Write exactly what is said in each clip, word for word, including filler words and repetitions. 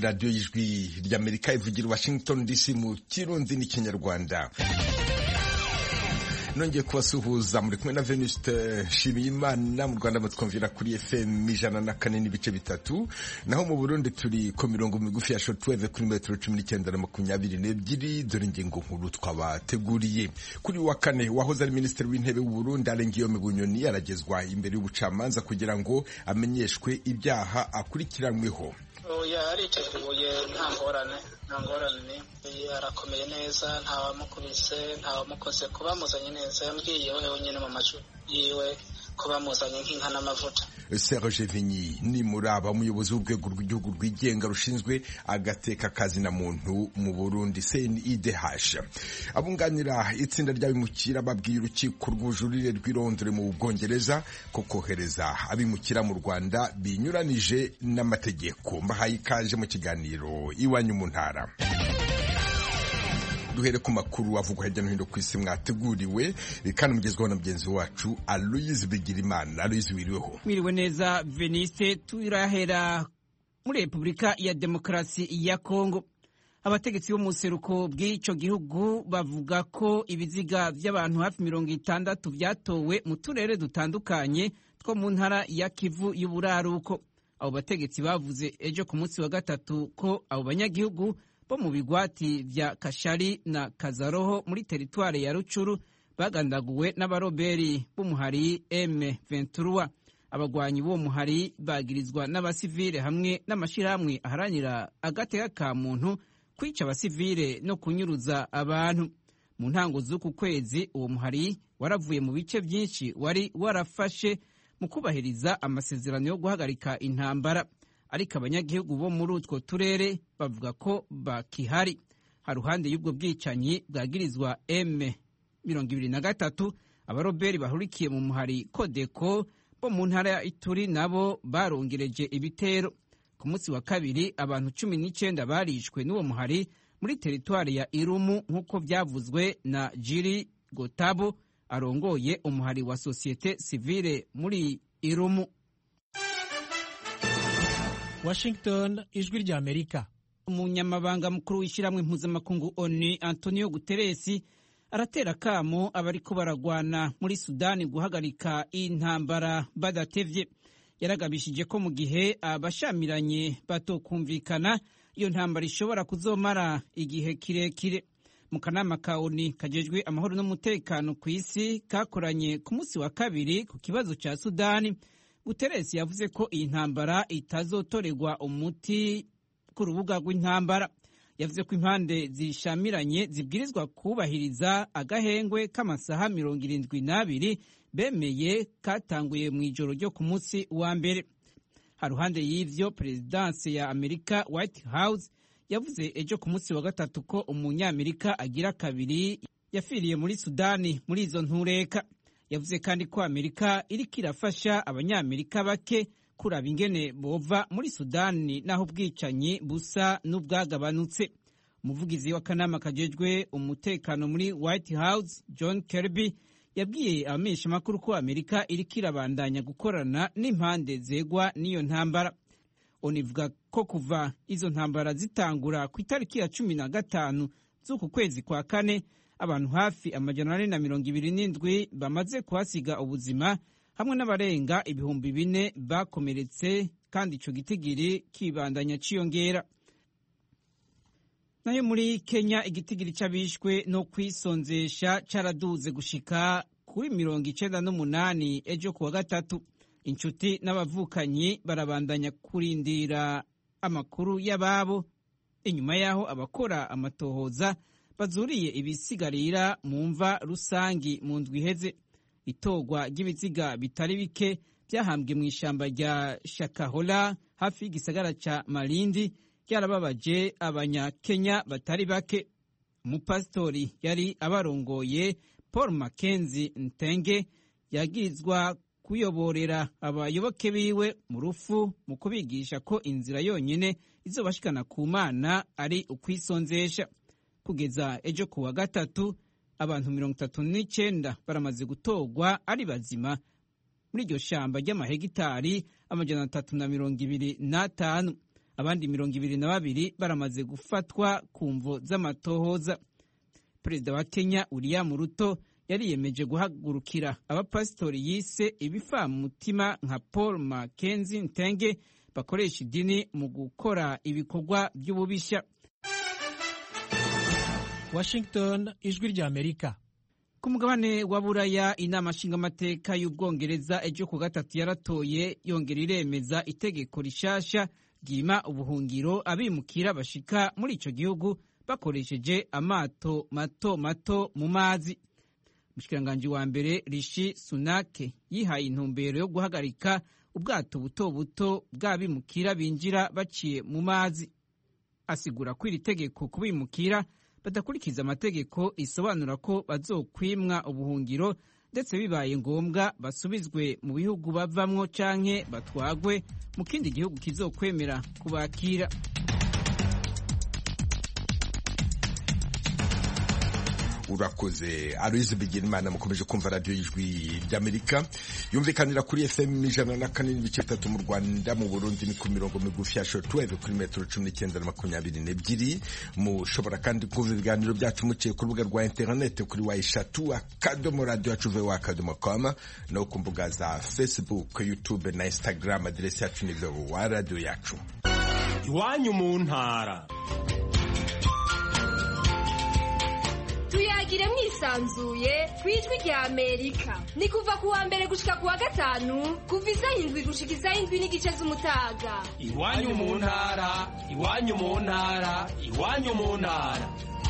radiyo y'ijwi ry'Amerika ivugira Washington D C mu Kirundi n'Ikinyarwanda. Nongeye kubasuhuza muri kumwe na Venuste Nshimiyimana. Mu Rwanda mutwumvira kuri F M ijana na kane n'ibice bitatu, naho mu Burundi turi ku mirongo migufi ya shortwave kuri metero cumi n'icyenda na makumyabiri n'ebyiri. Dore ingingo nkuru twabateguriye. Kuri wa kane wahoze ari minisitiri w'intebe w'u Burundi Alengiyome Bunyoni aragezwa imbere y'ubucamanza kugira ngo amenyeshwe ibyaha akurikiranyweho. Oya ariteguye nta ngorane nta ngorane arakomeye neza, ntawamukubise ntawamukoze, kuba muzanye neza yambwiye wewe nyine mu macu yiwe kuba muzanye nk'inka n'amavuta. Serge Vinyi ni muraba umuyobozi w'urwego rw'igihugu rwigenga rushinzwe agateka kazi na muntu mu Burundi C N I D H. Abunganira itsinda ry'abimukira babwiye urukiko rw'ubujurire rw'Irondre mu Bwongereza ko kohereza abimukira mu Rwanda binyuranije n'amategeko. Mbahaye ikaje mu kiganiro Iwanyu mu Ntara. Duhere ku makuru avugwa hirya no hino ku isi mwateguriwe kandi mugezweho na mugenzi wacu Aloise Bigirimana. Aloise, wiriweho? Mwiriwe neza Veniste. Turahera muri Repubulika ya Demokarasi ya Kongo. Abategetsi bo mu seruko bw'ico gihugu bavuga ko ibiziga by'abantu hafi mirongo itandatu byatowe mu turere dutandukanye two mu ntara ya Kivu y'Uburaruko. Abo bategetsi bavuze ejo ku munsi wa gatatu ko abo banyagihugu bo mu bigwati vya Kashari na Kazaroho muri teritware ya Rucuru bagandaguwe n'abaroberi b'umuhari M vingt-trois. Abagwanyi b'uwo muhari bagirizwa n'abasivile hamwe n'amashirahamwe aharanira agateka ka muntu kwica abasivile no kunyuruza abantu. Mu ntango z'uku kwezi uwo muhari waravuye mu bice byinshi wari warafashe mu kubahiriza amasezerano yo guhagarika intambara, ariko abanyagihugu bo muri utwo turere bavuga ko bakihari. Haruhande y'ubwo bwicanyi bwagirizwa M mirongo ibiri na gatatu, abaroberi bahurikiye mu muhari Kodeko bo mu ntara ya Ituri nabo barongereje ibitero. Ku munsi wa kabiri abantu cumi n'icyenda barishwe n'uwo muhari muri teritwari ya Irumu nk'uko byavuzwe na Jiri Gotabo arongoye umuhari wa Societe Civile muri Irumu. Washington, ijwi rya Amerika. Umunyamabanga mukuru w'ishyirahamwe mpuzamakungu O N U Antonio Guterres aratera kamo abariko baragwana muri Sudani guhagarika intambara badatevye. Yaragabishije ko mu gihe abashamiranye batokumvikana iyo ntambara ishobora kuzomara igihe kirekire. Mu kanama ka O N U kajejwe amahoro n'umutekano ku isi kakoranye ku munsi wa kabiri ku kibazo ca Sudani, Guterres yavuze ko iyi ntambara itazotorerwa umuti ku rubuga rw'intambara. Yavuze ko impande zishamiranye zibwirizwa kubahiriza agahengwe k'amasaha mirongo irindwi n'abiri bemeye katanguye mu ijoro ryo ku munsi wa mbere. Haruhande y'ivyo, Perezidansi ya Amerika White House yavuze ejo ku munsi wa gatatu ko umunyamerika agira kabiri yafiriye muri Sudani muri izo ntureka. Yavuze kandi ko Amerika iriko irafasha abanyamerika bake kuraba ingene bova muri Sudani naho ubwicanyi busa n'ubwagabanutse. Umuvugizi w'akanama kajejwe umutekano muri White House John Kirby yabwiye abamenyeshamakuru ko Amerika iriko irabandanya gukorana n'impande zegwa n'iyo ntambara. Onivuga ko kuva izo ntambara zitangura ku itariki ya cumi na gatanu z'uku kwezi kwa kane abantu hafi amajana ane na mirongo ibiri n'indwi bamaze kuhasiga ubuzima hamwe n'abarenga ibihumbi bine bakomeretse, kandi ico gitigiri kibandanya ciyongera. Nayo muri Kenya igitigiri c'abishwe no kwisonzesha caraduze gushika kuri mirongo icenda n'umunani ejo kuwa gatatu. Inshuti n'abavukanyi barabandanya kurindira amakuru y'ababo inyuma yaho abakora amatohoza bazuriye ibisigarira mu mva rusangi mu ndwi iheze. Itogwa ry'ibiziga bitari bike byahambwe mu ishamba rya Shakahola hafi y'igisagara ca Malindi ryarababaje abanyakenya batari bake. Umupasitori yari abarongoye Paul Mackenzie Ntenge yagirizwa kuyoborera abayoboke biwe mu rufu mu kubigisha ko inzira yonyine izobashikana ku Mana ari ukwisonzesha. Kugeza ejo kuwa gatatu abantu mirongo itatu n'icyenda baramaze gutogwa ari bazima muri iryo shamba ry'amahegitari amajana atatu na mirongo ibiri n'atanu. abandi mirongo ibiri na babiri baramaze gufatwa ku mvo z'amatohoza. Perezida wa Kenya William Ruto yariyemeje guhagurukira abapasitori yise ibifamutima nka Paul Mackenzie Ntenge bakoresha idini mu gukora ibikorwa by'ububisha. Washington, ijwi rya Amerika. Ku mugabane wa Buraya, inama nshingamateka y'Ubwongereza ejo ku gatatu yaratoye yongera iremeza itegeko rishasha ryima ubuhungiro abimukira bashika muri ico gihugu bakoresheje amato mato mato mu mazi. Umushikiranganji wa mbere Rishi Sunak yihaye intumbero yo guhagarika ubwato buto buto bw'abimukira binjira baciye mu mazi. Asigura ko iri tegeko kubimukira badakurikiza amategeko isobanura ko bazokwimwa ubuhungiro ndetse bibaye ngombwa basubizwe mu bihugu bavamwo canke batwagwe mu kindi gihugu kizokwemera kubakira. Urakoze Aloise Bigirimana. Mukomeje kumva radio y'ijwi ry'Amerika yumvikanira kuri F M ijana na kane n'ibice bitatu mu Rwanda, mu Burundi ni ku mirongo migufi ya shortwave kuri metero cumi n'icyenda na makumyabiri n'ebyiri. Mushobora kandi kumva ibiganiro byacu muciye ku rubuga rwa internet kuri wa eshatu akadomo radio yacu voa akadomo com no ku mbuga za Facebook, YouTube na Instagram. Aderesi yacu ni voa radio yacu. Iwanyu mu ntara. Tuyagire mwisanzuye kwijwi rya Amerika. Ni kuva kuwa mbere gushika kuwa gatanu kuva isaha indwi gushika isaha indwi n'igice z'umutaga. Iwanyu mu ntara, iwanyu mu ntara, iwanyu mu ntara.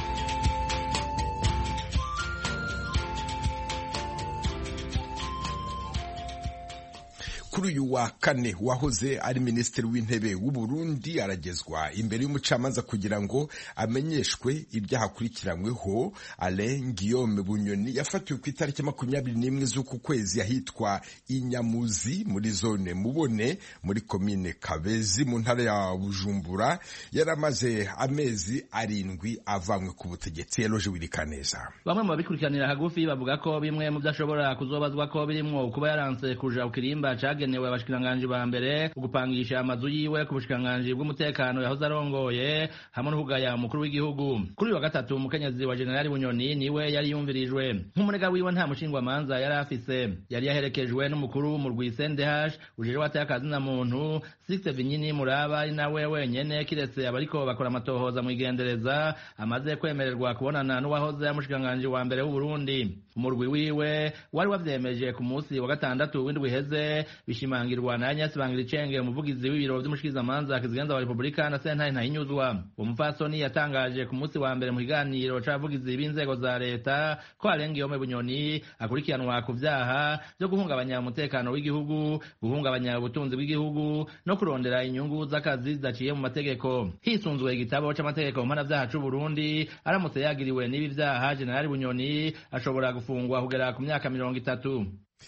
Kuri uyu wa kane wahoze ari minisitiri w'intebe w'u Burundi aragezwa imbere y'umucamanza kugira ngo amenyeshwe ibyaha akurikiranyweho. Alain Guillaume Bunyoni yafatiwe ku itariki makumyabiri n'imwe z'uku kwezi ahitwa Inyamuzi muri zone Mubone muri komine Kabezi mu ntara ya Bujumbura. Yaramaze amezi arindwi avanywe ku butegetsi. Eloge Wirikaneza. Bamwe mu babikurikiranira hagufi bavuga ko bimwe mu byashobora kuzobazwa ko birimwo kuba yaranse kuja ukirimba cage genewe abashikiranganji ba mbere ugupangisha amazu yiwe ku bushikiranganji bw'umutekano yahoze arongoye hamwe no kugaya umukuru w'igihugu. Kuri wa gatatu umukenyezi wa Generali Bunyoni niwe yari yumvirijwe. Nk'umunega wiwe nta mushingwa manza yari afise, yari yaherekejwe n'umukuru mu rw'Isendehash ujejwe watakazi na muntu Sixte Vinyini Muraba ari nawe wenyene kiretse abariko bakora amatohoza mu igendereza amaze kwemererwa kubonana n'uwahoze amushikiranganji wa mbere w'u Burundi. Umurwi wiwe wari wavyemeje ku munsi wa gatandatu w'indwi heze bishimangirwa na Agnes Bangiricenge umuvugizi w'ibiro vy'umushikizamanza kizigenza wa Republika na sentare ntahinyuzwa. Umupfasoni yatangaje ku munsi wa mbere mu kiganiro c'abavugizi b'inzego za leta ko Alain Guillaume Bunyoni akurikiranwa ku vyaha vyo guhungabanya umutekano w'igihugu, guhungabanya ubutunzi bw'igihugu no kurondera inyungu z'akazi zidaciye mu mategeko. Hisunzwe igitabo c'amategeko mpanavyaha c'u Burundi, aramutse yagiriwe n'ibi vyaha Generali Bunyoni ashobora gufungwa kugera ku myaka mirongo itatu.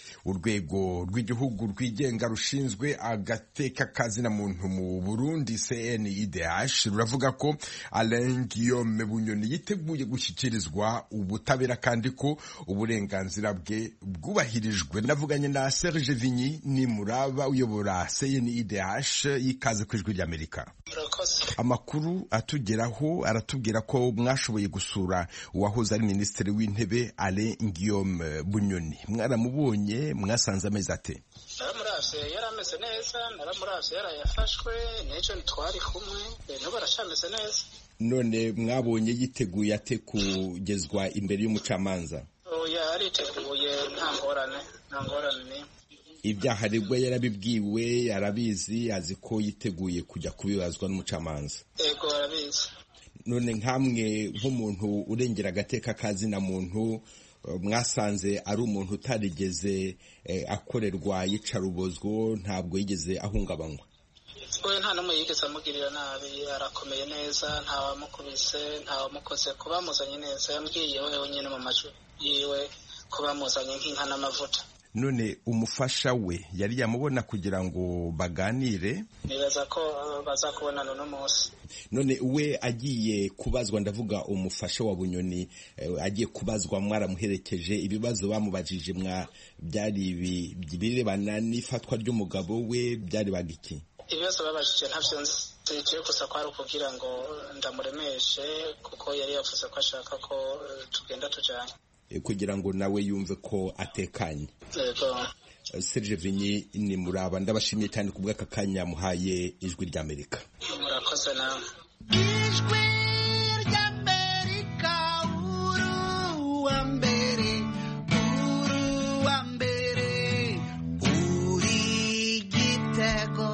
Urwego rw'igihugu rwigenga rushinzwe agateka kazina muntu mu Burundi C N I D H ruravuga ko Alain Guillaume Bunyoni yiteguye gushyikirizwa ubutabera kandi ko uburenganzira bwe bwubahirijwe. Navuganye na Serge Vinyi ni Muraba uyobora C N I D H yikaze ku ijwi ry'Amerika. Amakuru atugeraho aratubwira ko mwashoboye gusura uwahoze ari minisitiri w'intebe Alain Guillaume Bunyoni. Mwaramubonye, mwasanze ameze ate? Naramuravye yarameze neza, naramuravye yarayafashwe n'ejo ntitwari kumwe, n'ubu aracameze neza. None mwabonye yiteguye ate kugezwa imbere y'umucamanza? Oya ariteguye, nta ngorane, nta ngorane. Ibyaha aregwa yarabibwiwe, arabizi, azi ko yiteguye kujya kubibazwa n'umucamanza. Ego arabizi. None nkamwe nk'umuntu urengera agateka kazina muntu mwasanze ari umuntu utarigeze eh, akorerwa yicarubozwo, ntabwo yigeze ahungabanywa? We nta n'umwe yigeze amugirira nabi, arakomeye neza, nta wamukubise, nta wamukoze, kuba muzanye neza yambwiye wewe nyine mu majwi yiwe kuba muzanye nk'inka n'amavuta. None umufasha we yari yamubona kugira ngo baganire? Nibaza ko bazakubonana no munsi. None we agiye kubazwa, ndavuga umufasha wa Bunyoni eh, agiye kubazwa, mwaramuherekeje, ibibazo bamubajije mwa byari birebana n'ifatwa ry'umugabo we, byari bagiki? Ibibazo babajije ntavyo nzi, igiye gusa ko ari ukugira ngo ndamuremeshe kuko yari yavuze ko ashaka ko tugenda tujyanye kugira ngo nawe yumve ko atekanye. yego Serge Vinyi ni muraba ndabashimiye cyane ku bw'aka kanya muhaye Ijwi ry'Amerika. murakoze nawe. Ijwi ry'Amerika uru wa mbere uru wa mbere uri Gitego.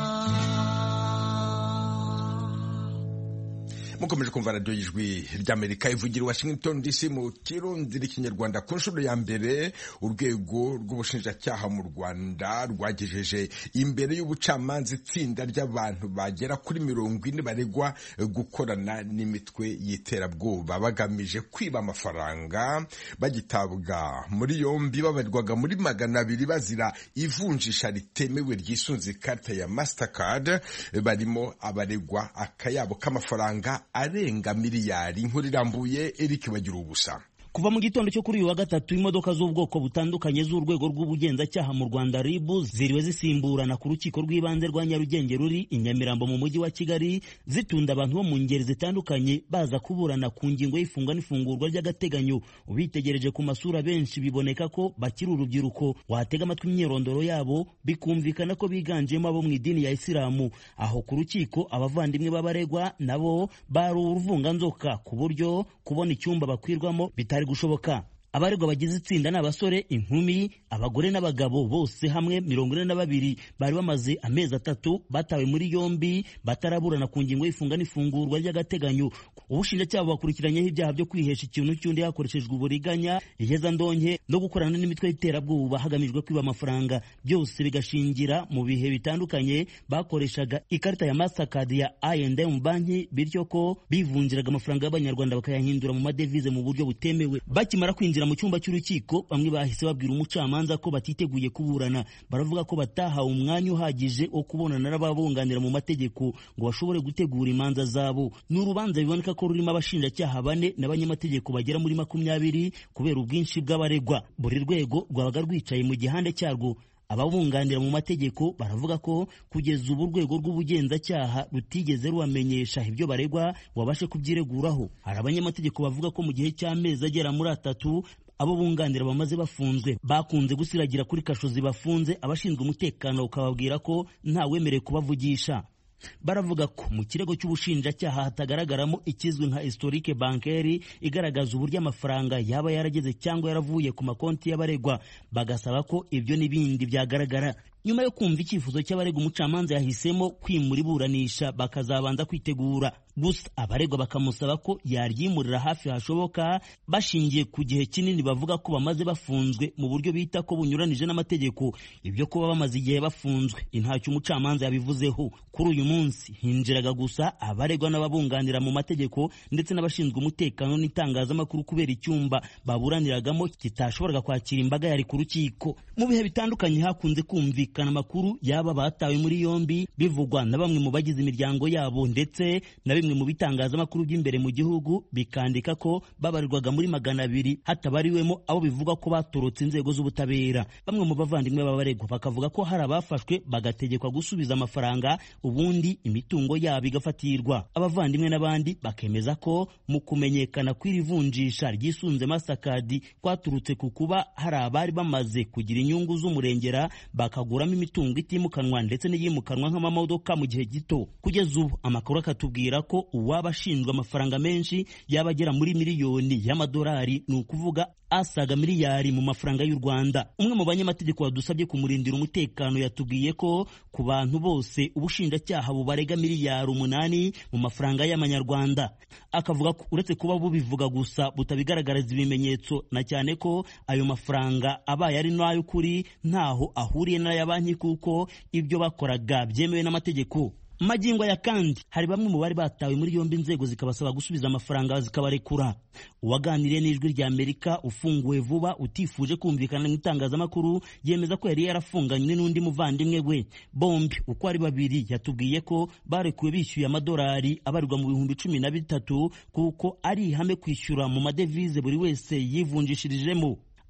Mukomeje kumva radio y'Ijwi ry'Amerika ivugira Washington D C mu Kirundi n'ikinyarwanda. Ku nshuro ya mbere urwego rw'ubushinjacyaha mu Rwanda rwagejeje imbere y'ubucamanza itsinda ry'abantu bagera kuri mirongo ine baregwa gukorana n'imitwe y'iterabwoba bagamije kwiba amafaranga. Bagitabwa muri yombi babarirwaga muri magana abiri bazira ivunjisha ritemewe ryisunze ikarita ya Mastercard. Barimo abaregwa akayabo k'amafaranga arenga miliyari. Inkuru irambuye Eric Bagira ubusa. Kuva mu gitondo cyo kuri uyu wa gatatu imodoka z'ubwoko butandukanye z'urwego rw'ubugenzacyaha mu Rwanda R I B ziriwe zisimburana ku rukiko rw'ibanze rwa Nyarugenge ruri i Nyamirambo mu mujyi wa Kigali zitunda abantu bo mu ngeri zitandukanye baza kuburana ku ngingo y'ifunga n'ifungurwa ry'agateganyo. Ubitegereje ku masura benshi biboneka ko bakiri urubyiruko, watega amatwi imyirondoro yabo bikumvikana ko biganjemo abo mu idini ya Isilamu. Aho ku rukiko abavandimwe b'abaregwa nabo bari uruvunganzoka ku buryo kubona icyumba bakwirwamo bitari gushoboka. Abaregwa bagize itsinda n'abasore, inkumi, abagore n'abagabo bose hamwe mirongo ine na babiri bari bamaze amezi atatu batawe muri yombi bataraburana ku ngingo y'ifunga n'ifungurwa ry'agateganyo. Ubushinjacyaha bakurikiranyeho ibyaha byo kwihesha ikintu cy'undi hakoreshejwe uburiganya, iheza ndonke no gukorana n'imitwe y'iterabwoba hagamijwe kwiba amafaranga. Byose bigashingira mu bihe bitandukanye bakoreshaga ikarita ya Mastercard ya I and M banki, bityo ko bivunjiraga amafaranga y'abanyarwanda bakayahindura mu madevize mu buryo butemewe. Bakimara kwinjira mu cyumba cy'urukiko bamwe bahise babwira umucamanza ko batiteguye kuburana. Baravuga ko batahawe umwanya uhagije wo kubonana n'ababunganira mu mategeko ngo bashobore gutegura imanza zabo. N'urubanza biboneka ko rurimo abashinjacyaha bane n'abanyamategeko bagera muri makumyabiri kubera ubwinshi bw'abaregwa. Buri rwego rwabaga rwicaye mu gihande cyarwo. Ababunganira mu mategeko baravuga ko kugeza ubu urwego rw'ubugenzacyaha rutigeze rubamenyesha ibyo baregwa wabashe kubyireguraho. Hari abanyamategeko bavuga ko mu gihe cy'amezi agera muri atatu abo bunganira bamaze bafunzwe bakunze gusiragira kuri kasho zibafunze, abashinzwe umutekano ukababwira ko nta wemerewe kubavugisha. Baravuga ko mu kirego cy'ubushinjacyaha hatagaragaramo ikizwi nka historique bancaire igaragaza uburyo amafaranga yaba yarageze cyangwa yaravuye ku makonti y'abaregwa, bagasaba ko ibyo n'ibindi byagaragara. Nyuma yo kumva icyifuzo cy'abaregwa umucamanza yahisemo kwimura iburanisha bakazabanza kwitegura. Gusa abaregwa bakamusaba ko yaryimurira hafi hashoboka bashingiye ku gihe kinini bavuga ko bamaze bafunzwe mu buryo bita ko bunyuranije n'amategeko. Ibyo kuba bamaze igihe bafunzwe intacyo umucamanza yabivuzeho. Kuri uyu munsi hinjiraga gusa abaregwa n'ababunganira mu mategeko ndetse n'abashinzwe umutekano n'itangazamakuru kubera icyumba baburaniragamo kitashoboraga kwakira imbaga yari ku rukiko. Mu bihe bitandukanye hakunze kumvikana amakuru yaba batawe muri yombi bivugwa na bamwe mu bagize imiryango yabo ndetse na bimwe mu bitangazamakuru by'imbere mu gihugu bikandika ko babarirwaga muri magana abiri hatabariwemo abo bivuga ko batorotse inzego z'ubutabera. Bamwe mu bavandimwe b'abaregwa bakavuga ko hari abafashwe bagategekwa gusubiza amafaranga ubundi imitungo yabo igafatirwa. Abavandimwe n'abandi bakemeza ko mu kumenyekana kw'iri vunjisha ryisunze Mastercard kwaturutse ku kuba hari abari bamaze kugira inyungu z'umurengera bakaguramo imitungo itimukanwa ndetse n'iyimukanwa nk'amamodoka mu gihe gito. Kugeza ubu amakuru akatubwira ko uwaba ashinzwe amafaranga menshi yaba agera muri miliyoni y'amadolari, ni ukuvuga asaga miliyari mu mafaranga y'u Rwanda. Umwe mu banyamategeko wadusabye kumurindira umutekano yatubwiye ko ku bantu bose ubushinjacyaha bubarega miliyari umunani mu mafaranga y'amanyarwanda. Akavuga ko uretse kuba bubivuga gusa butabigaragariza ibimenyetso, na cyane ko ayo mafaranga abaye ari n'ay'ukuri ntaho ahuriye n'aya banki kuko ibyo bakoraga byemewe n'amategeko. Magingo ya kandi hari bamwe mu bari batawe muri yombi inzego zikabasaba gusubiza amafaranga zikabarekura. Uwaganiriye n'Ijwi ry'Amerika ufunguwe vuba utifuje kumvikana mu itangazamakuru yemeza ko yari yarafunganywe n'undi muvandimwe we. Bombi uko ari babiri yatubwiye ko barekuwe bishyuye amadolari abarirwa mu bihumbi cumi na bitatu kuko ari ihame kwishyura mu madevize buri wese yivunjishirijemo.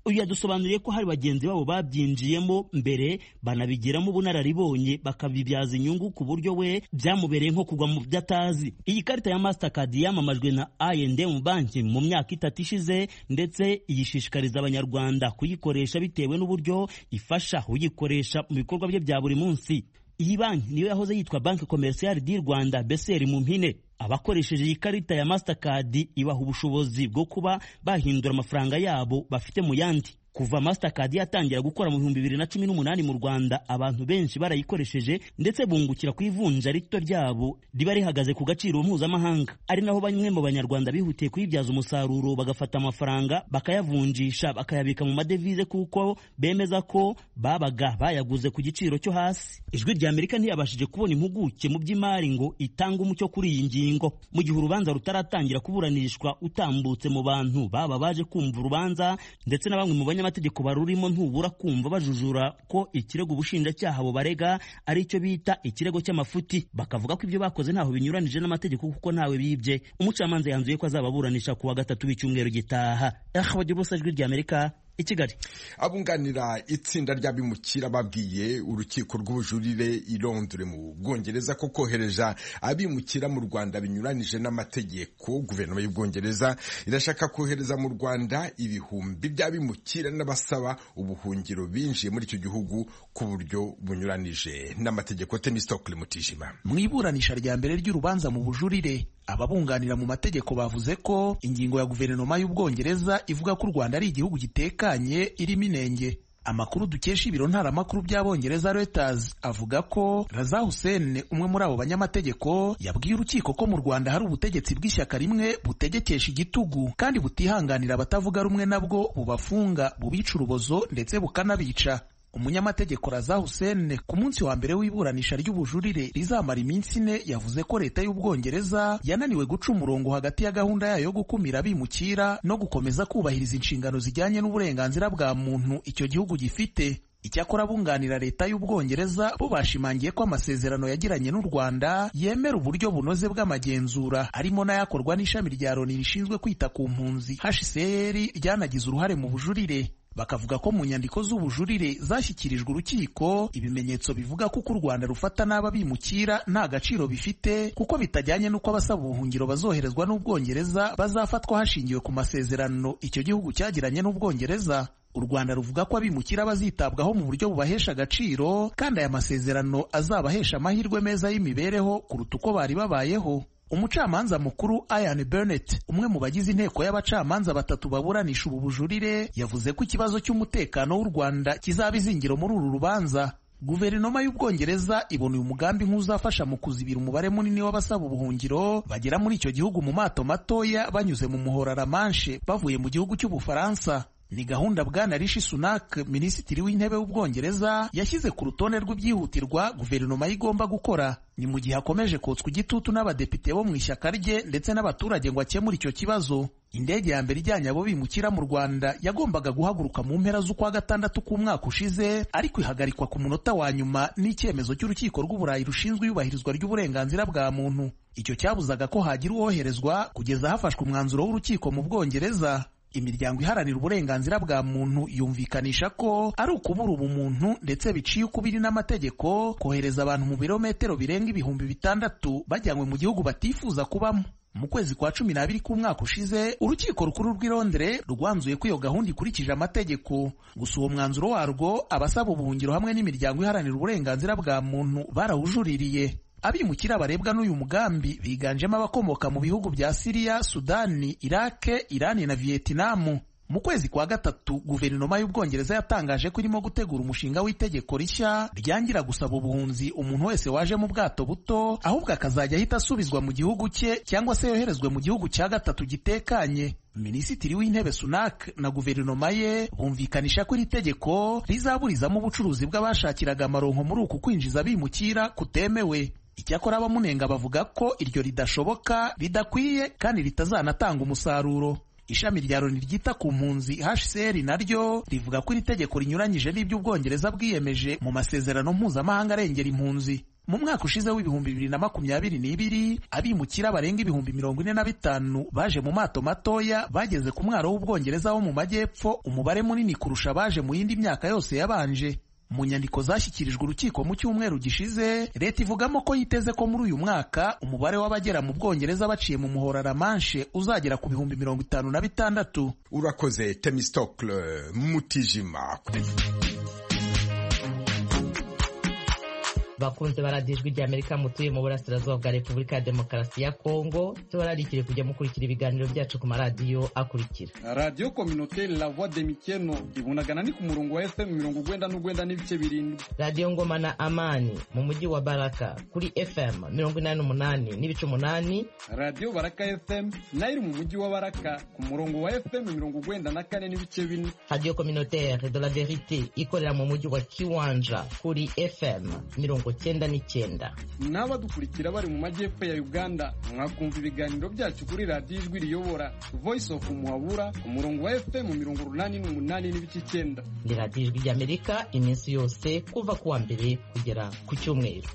uyu yadusobanuriye ko hari bagenzi babo babyinjiyemo mbere banabigiramo ubunararibonye bakabibyaza inyungu ku buryo we byamubereye nko kugwa mu byo atazi. Iyi karita ya Mastercard yamamajwe na I and M banki mu myaka itatu ishize ndetse yishishikariza abanyarwanda kuyikoresha bitewe n'uburyo ifasha uyikoresha mu bikorwa bye bya buri munsi. Iyi banki niyo yahoze yitwa Banque Commerciale du Rwanda B C R mu mpine. Abakoresheje iyi karita ya Mastercard ibaha ubushobozi bwo kuba bahindura amafaranga yabo bafite mu yandi. Kuva Mastercard yatangira gukora mu bihumbi bibiri na cumi n'umunani mu Rwanda, abantu benshi barayikoresheje ndetse bungukira ku ivunja rito ryabo riba rihagaze ku gaciro mpuzamahanga. Ari naho bamwe mu banyarwanda bihutiye kuyibyaza umusaruro bagafata amafaranga bakayavunjisha bakayabika mu madevize kuko bemeza ko babaga bayaguze ku giciro cyo hasi. Ijwi rya Amerika ntiyabashije kubona impuguke mu by'imari ngo itanga umucyo kuri iyi ngingo. Mu gihe urubanza rutaratangira kuburanishwa, utambutse mu bantu baba baje kumva urubanza ndetse na bamwe mu amategeko barurimo ntubura kumva bajujura ko ikirego ubushinjacyaha bubarega ari icyo bita ikirego cy'amafuti, bakavuga ko ibyo bakoze ntaho binyuranije n'amategeko kuko ntawe bibye. Umucamanza yanzuye ko azababuranisha ku wa gatatu w'icyumweru gitaha. Bagira ubusa ijwi rya Amerika i Kigali. Abunganira itsinda ry'abimukira babwiye urukiko rw'ubujurire i Londres mu Bwongereza ko kohereza abimukira mu Rwanda binyuranije n'amategeko. Guverinoma y'Ubwongereza irashaka kohereza mu Rwanda ibihumbi by'abimukira n'abasaba ubuhungiro binjiye muri icyo gihugu ku buryo bunyuranije n'amategeko. Temistokle Mutijima. Mu iburanisha rya mbere ry'urubanza mu bujurire, ababunganira mu mategeko bavuze ko ingingo ya guverinoma y'Ubwongereza ivuga ko u Rwanda ari igihugu gitekanye irimo inenge. Amakuru dukesha ibiro ntaramakuru by'Abongereza Reuters avuga ko Raza Hussein, umwe muri abo banyamategeko, yabwiye urukiko ko mu Rwanda hari ubutegetsi bw'ishyaka rimwe butegekesha igitugu kandi butihanganira abatavuga rumwe nabwo, bubafunga, bubica urubozo ndetse bukanabica. Umunyamategeko Raza Hussein ku munsi wa mbere w'iburanisha ry'ubujurire rizamara iminsi ine yavuze ko leta y'Ubwongereza yananiwe guca umurongo hagati ya gahunda yayo yo gukumira abimukira no gukomeza kubahiriza inshingano zijyanye n'uburenganzira bwa muntu icyo gihugu gifite. Icyakora abunganira leta y'Ubwongereza bo bashimangiye ko amasezerano yagiranye n'u Rwanda yemera uburyo bunoze bw'amagenzura harimo n'ayakorwa n'ishami rya Loni rishinzwe kwita ku mpunzi H C R ryanagize uruhare mu bujurire. Bakavuga ko mu nyandiko z'ubujurire zashyikirijwe urukiko ibimenyetso bivuga ko u Rwanda rufata n'ababimukira nta gaciro bifite kuko bitajyanye n'uko abasaba ubuhungiro bazoherezwa n'Ubwongereza bazafatwa hashingiwe ku masezerano icyo gihugu cyagiranye n'Ubwongereza. U Rwanda ruvuga ko abimukira bazitabwaho mu buryo bubahesha agaciro kandi aya masezerano azabahesha amahirwe meza y'imibereho kuruta uko bari babayeho. Umucamanza mukuru Ian Burnett, umwe mu bagize inteko y'abacamanza batatu baburanisha ubu bujurire, yavuze ko ikibazo cy'umutekano w'u Rwanda kizaba izingiro muri uru rubanza. Guverinoma y'Ubwongereza ibona uyu mugambi nk'uzafasha mu kuzibira umubare munini w'abasaba ubuhungiro bagera muri icyo gihugu mu mato matoya banyuze mu muhora La Manche bavuye mu gihugu cy'Ubufaransa. Ni gahunda Bwana Rishi Sunak, minisitiri w'intebe w'Ubwongereza, yashyize ku rutonde rw'ibyihutirwa guverinoma igomba gukora. Ni mu gihe akomeje kotswa igitutu n'abadepite bo mu ishyaka rye ndetse n'abaturage ngo akemure icyo kibazo. Indege ya mbere ijyanye abo bimukira mu Rwanda yagombaga guhaguruka mu mpera z'ukwa gatandatu k'umwaka ushize, ariko ihagarikwa ku munota wa nyuma n'icyemezo cy'urukiko rw'Uburayi rushinzwe iyubahirizwa ry'uburenganzira bwa muntu. Icyo cyabuzaga ko hagira uwoherezwa kugeza hafashwe umwanzuro w'urukiko mu Bwongereza. Imiryango iharanira uburenganzira bwa muntu yumvikanisha ko ari ukubura ubumuntu ndetse biciye ukubiri n'amategeko kohereza abantu mu birometero birenga ibihumbi bitandatu bajyanywe mu gihugu batifuza kubamo. Mu kwezi kwa cumi n'abiri k'umwaka ushize, urukiko rukuru rw'i Londres rwanzuye ko iyo gahunda ikurikije amategeko. Gusa uwo mwanzuro warwo abasaba ubuhungiro hamwe n'imiryango iharanira uburenganzira bwa muntu barawujuririye. Abimukira barebwa n'uyu mugambi biganjemo abakomoka mu bihugu bya Syria, Sudani, Iraq, Iran na Vietnam. Mu kwezi kwa gatatu, guverinoma y'Ubwongereza yatangaje ko irimo gutegura umushinga w'itegeko rishya ryangira gusaba ubuhunzi umuntu wese waje mu bwato buto, ahubwo akazajya ahita asubizwa mu gihugu cye cyangwa se yoherezwe mu gihugu cya gatatu gitekanye. Minisitiri w'intebe Sunak na guverinoma ye bumvikanisha ko iri tegeko rizaburizamo ubucuruzi bw'abashakiraga amaronko muri uku kwinjiza abimukira kutemewe. Icyakora abamunenga bavuga ko iryo ridashoboka, ridakwiye kandi ritazanatanga umusaruro. Ishami rya Loni ryita ku mpunzi H C R naryo rivuga ko iri tegeko rinyuranyije n'ibyo Ubwongereza bwiyemeje mu masezerano mpuzamahanga arengera impunzi. Mu mwaka ushize w'ibihumbi bibiri na makumyabiri n'ibiri abimukira barenga ibihumbi mirongo ine na bitanu baje mu mato matoya bageze ku mwaro w'Ubwongereza wo mu majyepfo, umubare munini kurusha baje mu yindi myaka yose yabanje. Mu nyandiko zashyikirijwe urukiko mu cyumweru gishize, leta ivugamo ko yiteze ko muri uyu mwaka umubare w'abagera mu Bwongereza baciye mu muhora La Manche uzagera ku bihumbi mirongo itanu na bitandatu. Urakoze Temistocle Mutijima. Bakunze baradijwe rya Amerika mutuye mu burasirazuba bwa Repubulika ya Demokarasi ya Kongo, tubararikire kujya mukurikira ibiganiro byacu ku maradiyo akurikira: Radio Communautaire La Voix de Mikeno ibunagana ni ku murongo wa F M mirongo ugwenda n'ugwenda n'ibice birindwi. Radio Ngoma na Amani mu mujyi wa Baraka kuri F M mirongo inani n'umunani n'ibice umunani. Radio Baraka F M nayo mu mujyi wa Baraka ku murongo wa F M mirongo ugwenda na kane n'ibice bine. Radio Communautaire de la Verite ikorera mu mujyi wa Kiwanja kuri F M mirongo cyenda n'icyenda. N'abadukurikira bari mu majyepfo ya Uganda mwakumva ibiganiro byacu kuri Radio Ijwi Riyobora Voice of Muhabura ku murongo wa F M mirongo urunani n'umunani n'ibice icyenda. Ni Radio Ijwi ry'Amerika iminsi yose kuva kuwa mbere kugera ku cyumweru.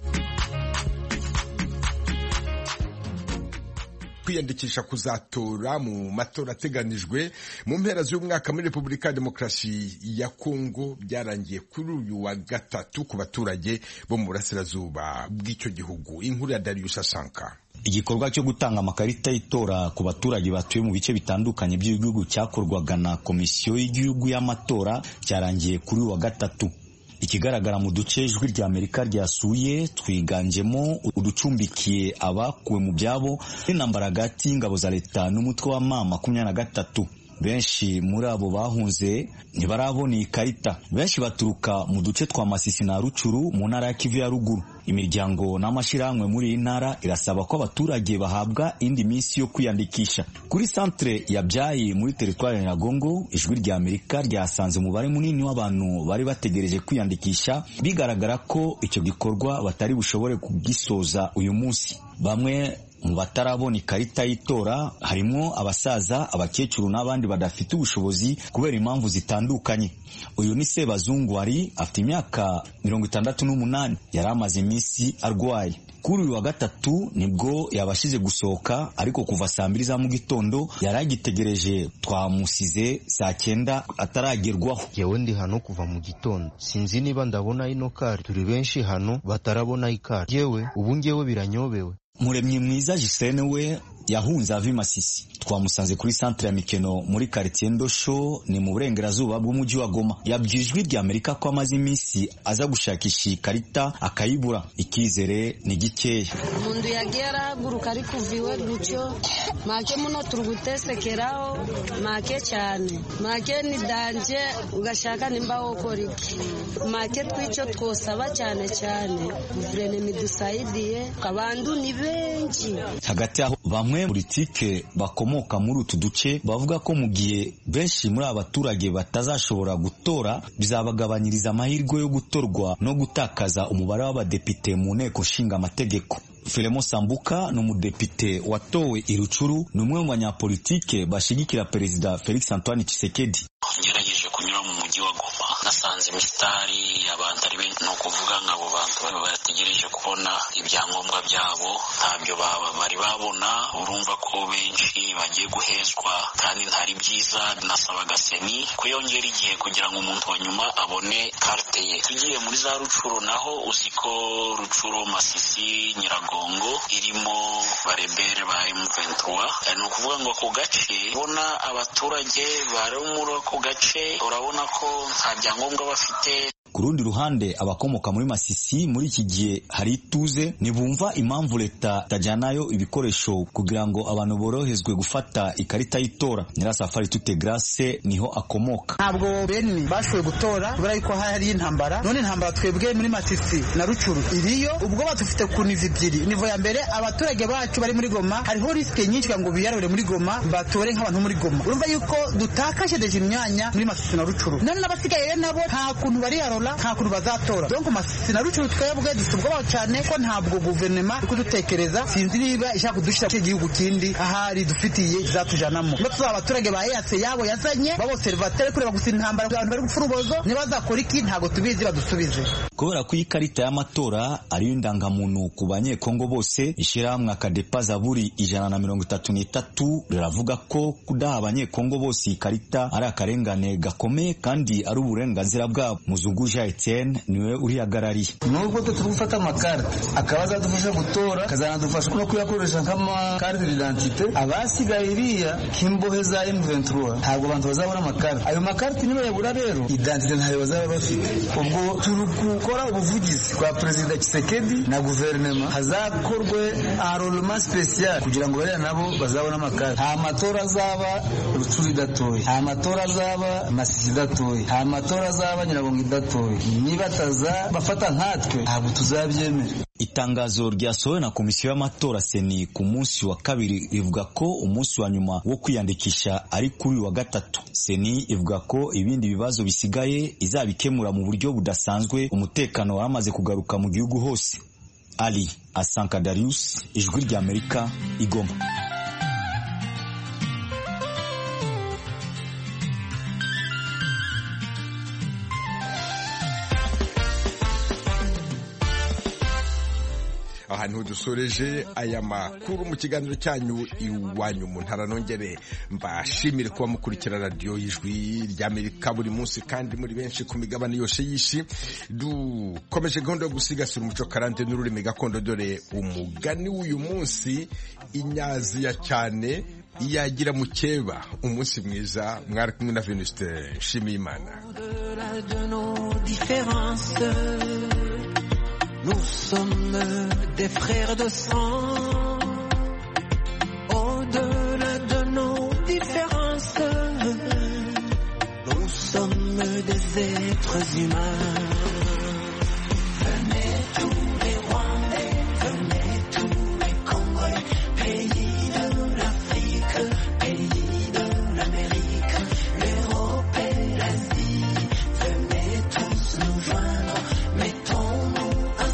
Kwiyandikisha kuzatora mu matora ateganijwe mu mpera z'umwaka muri Repubulika ya Demokarasi ya Kongo byarangiye kuri uyu wa gatatu ku baturage bo mu burasirazuba bw'icyo gihugu. Inkuru ya Darius Asanka. Igikorwa cyo gutanga amakarita y'itora ku baturage batuye mu bice bitandukanye by'igihugu cyakorwaga na Komisiyo y'Igihugu y'Amatora cyarangiye kuri uyu wa gatatu. Ikigaragara mu duce Ijwi rya Amerika ryasuye twiganjemo uducumbikiye abakuwe mu byabo n'intambara hagati y'ingabo za leta n'umutwe wa M makumyabiri na gatatu. Benshi muri abo bahunze ntibarabona iyi karita. Benshi baturuka mu duce twa Masisi na Rucuru mu ntara ya Kivu ya ruguru. Imiryango n'amashirahamwe muri iyi ntara irasaba ko abaturage bahabwa indi minsi yo kwiyandikisha. Kuri centre ya Byayi muri teritwari ya Nyiragongo, Ijwi rya Amerika ryasanze umubare munini w'abantu bari bategereje kwiyandikisha, bigaragara ko icyo gikorwa batari bushobore kugisoza uyu munsi. Bamwe mu batarabona ikarita y'itora harimo abasaza, abakecuru n'abandi badafite ubushobozi kubera impamvu zitandukanye. Uyu ni Sebazungu ari afite imyaka mirongo itandatu n'umunani, yari amaze iminsi arwaye. Kuri uyu wa gatatu nibwo yabashize gusohoka, ariko kuva saa mbiri za mu gitondo yari agitegereje. Twamusize saa cyenda ataragerwaho. Yewe ndi hano kuva mu gitondo, sinzi niba ndabona ino kari. Turi benshi hano batarabona ikari. Yewe ubu ngewe biranyobewe. Muremyi mwiza Gisene we yahunze ava i Masisi. Twamusanze kuri centre ya Mikeno muri quartier Ndosho, ni mu burengerazuba bw'umujyi wa Goma. Yabwiye Ijwi rya Amerika ko amaze iminsi aza gushakisha ikarita akayibura. Ikizere ni gikeya. Mundu yagera guruka ari kuviwe gucyo make muno turugutesekeraho make cyane make ni danje ugashaka nimba wokora iki make twico twosaba cyane cyane guverinoma idusaidiye kabandu ni benshi. Hagati aho bamwe politike bakomoka muri utu duce bavuga ko mu gihe benshi muri abaturage batazashobora gutora bizabagabanyiriza amahirwe yo gutorwa no gutakaza umubare w'abadepite mu nteko nshinga amategeko. Filemo Sambuka ni umudepite watowe i Rucuru, ni umwe mu banyapolitike bashigikira Perezida Felix Antoine Tshisekedi. Ngerageje kunyura mu mujyi wa Goma nasanze imisitari y'abantu ari benshi, no kuvuga ngabo bantu barategereje kubona ibyangombwa byabo ntabyo bari babona. Urumva ko benshi bagiye guhezwa kandi ntari byiza. Nasabaga seni kuyongera igihe kugira ngo umuntu wa nyuma abone carte ye. Tugiye muri za Rucuru naho uziko Rucuru, Masisi, Nyiragongo irimo barebere ba M vingt-trois. Ni ukuvuga ngo ku gace ubona abaturage bari muri ako gace urabona ko nta byangombwa bafite. Ku rundi ruhande abakomoka muri Masisi muri iki gihe hari ituze, ntibumva impamvu leta itajyanayo ibikoresho kugira ngo abantu borohezwe gufata ikarita y'itora. Nyirasafari Tute Grace niho akomoka. Ntabwo bene bashoboye gutora kubera yuko hari intambara. None intambara twebwe muri Masisi na Rucuru iriyo, ubwo batufite ku nivo ebyiri. Nivo ya mbere abaturage bacu bari muri Goma hariho risike nyinshi ngo biyarure muri Goma batore nk'abantu muri Goma. Urumva yuko dutakashe deje imyanya muri Masisi na Rucuru. None n'abasigaye nabo nta kuntu bari yaro bazatora nta kuntu bazatora donc Masisi na Rucuru twebwe dufite ubwoba cyane ko ntabwo guverinoma iri kudutekereza sinzi niba ishaka kudushyira ku gihugu kindi ahari dufitiye izatujanamo no tuzaba abaturage ba EAC yabo yazanye b'observateur kureba gusa intambara abantu bari gupfa urubozo nibazakora iki ntago tubizi badusubize. Kubera ko ikarita y'amatora ariyo ndangamuntu ku banyekongo bose, ishyirahamwe Akadepa Zaburi ijana na mirongo itatu n'itatu riravuga ko kudaha abanyekongo bose ikarita ari akarengane gakomeye kandi ari uburenganzira bwabo. Muzunguja Etienne niwe urihagarariye. Nubwo turi gufata amakarita akaba azadufasha gutora kazanadufasha no kuyakoresha nk'amakarita d'identité, abasigaye iriya kimbohe za M vingt-trois ntabwo abantu bazabona amakarita. Ayo makarita niba yabura rero identité ntayo bazaba bafite. Ubwo turi gukora ubuvugizi kwa Perezida Tshisekedi na guverinoma hazakorwe enrôlement spécial kugira ngo bariya nabo bazabona amakarita. Nta matora azaba Rucuru idatoye, nta matora azaba Masisi idatoye, nta matora azaba Nyiragongo idatoye. Niba taza bafata nkatwe ntabwo tuzabyemera. Itangazo ryasohowe na komisiyo y'amatora seni ku munsi wa kabiri rivuga ko umunsi wa nyuma wo kwiyandikisha ari kuri wa gatatu. Seni ivuga ko ibindi bibazo bisigaye izabikemura mu buryo budasanzwe umutekano wamaze kugaruka mu gihugu hose. Ali Asanka Darius, Ijwi ry'Amerika, Igoma. ahantu dusoreje aya makuru mu kiganiro cyanyu iwanyu mu ntara. Nongere mbashimire kuba mukurikira radio y'Ijwi ry'Amerika buri munsi kandi muri benshi ku migabane yose y'isi. Dukomeje gahunda yo gusigasira umuco karande n'ururimi gakondo, dore umugani w'uyu munsi: inyaziya cyane iyagira mukeba. Umunsi mwiza, mwari kumwe na Venuste Nshimiyimana. Nous sommes des frères de sang, au-delà de nos différences, nous sommes des êtres humains. Venez tous les Rwandais, venez tous les Congolais, pays de l'Afrique, pays de l'Amérique, l'Europe et l'Asie, venez tous nous joindre, mettons-nous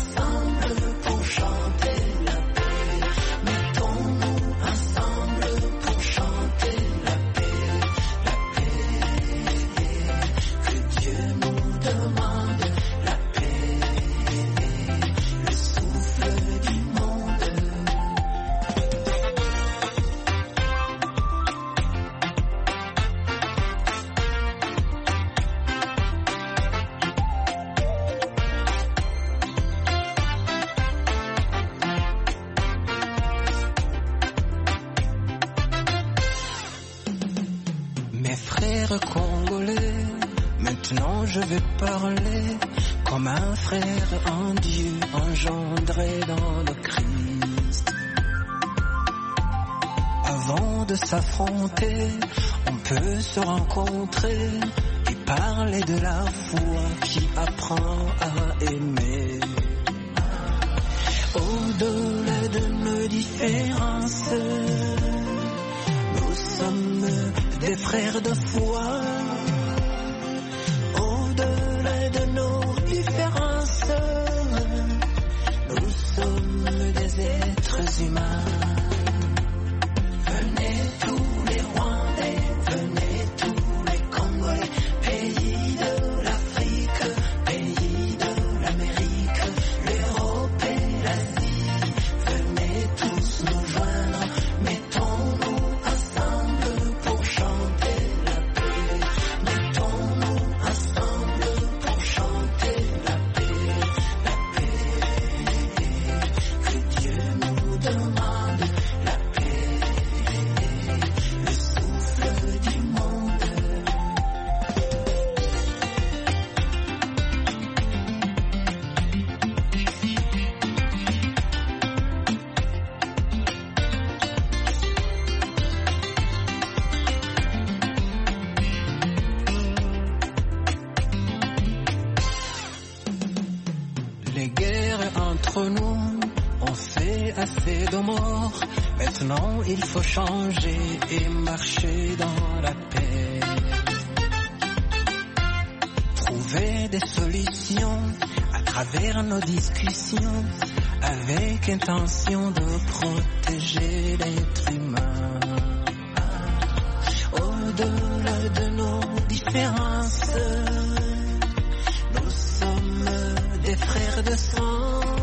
congolais, maintenant je vais parler comme un frère en Dieu engendré dans le Christ. Avant de s'affronter, on peut se rencontrer et parler de la foi qui apprend à aimer. Au-delà de nos différences, nous sommes des frères de foi. Au-delà de nos différences, nous sommes des êtres humains. Venez tous les Rwandais, venez tous les Congolais, pays de l'Afrique, pays de l'Amérique, l'Europe et l'Asie, venez tous nous joindre, mettons-nous ensemble pour chanter la paix, mettons-nous ensemble pour chanter la paix, la paix, que Dieu nous demande, la paix, le souffle du monde. Les guerres entre nous ont fait assez de morts. Maintenant il faut changer et marcher dans la paix. Trouver des des solutions à travers nos discussions, avec intention de protéger l'être humain. Au-delà de nos différences, nous sommes des frères de sang.